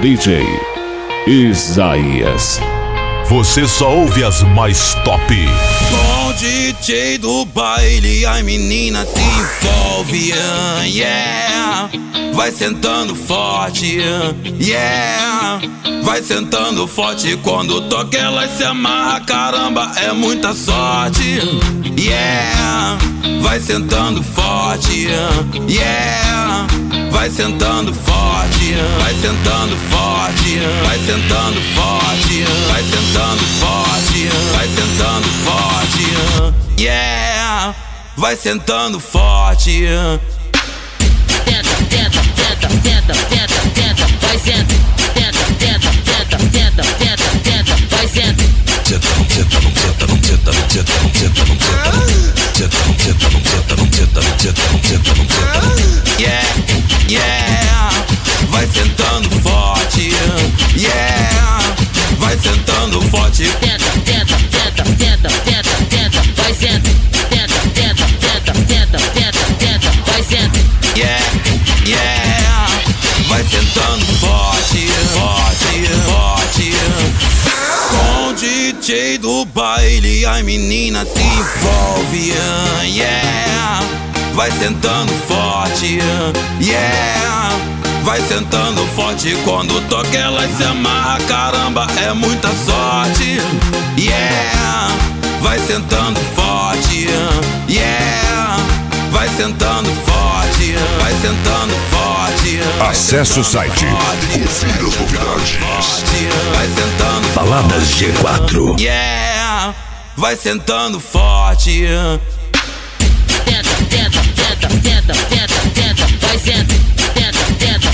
DJ Isaías. Você só ouve as mais top. Com o DJ do baile, a menina se envolve, yeah. Vai sentando forte, yeah. Vai sentando forte, quando toca ela se amarra, caramba, é muita sorte, yeah. Vai sentando forte, yeah. Vai sentando forte, vai sentando forte, vai sentando forte, vai sentando forte, vai sentando forte, yeah. Vai sentando forte. Tenta, tenta, tenta, tenta, tenta, tenta, vai senta. Tenta, tenta, tenta, tenta, tenta, tenta, vai senta. Tenta, não tenta, não tenta, não tenta, não tenta, não tenta, não tenta, não tenta, não tenta, não tenta, não tenta, não tenta, não tenta, yeah, yeah. Vai sentando forte, yeah. Vai sentando forte. Tenta, tenta, tenta, tenta, tenta, tenta, vai senta. Tenta, tenta, tenta, tenta, tenta, tenta, vai senta. Yeah, yeah. Vai sentando forte, forte, forte. Com o DJ do baile, a menina se envolve, yeah. Vai sentando forte, yeah. Vai sentando forte, quando toca ela se amarra, caramba, é muita sorte, yeah. Vai sentando forte, yeah. Vai sentando forte, vai sentando forte. Acesse o site. confira as novidades. Vai sentando Baladas G4. yeah. Vai sentando forte. Tenta, tenta, tenta, tenta, tenta, tenta, vai senta. Tenta, tenta,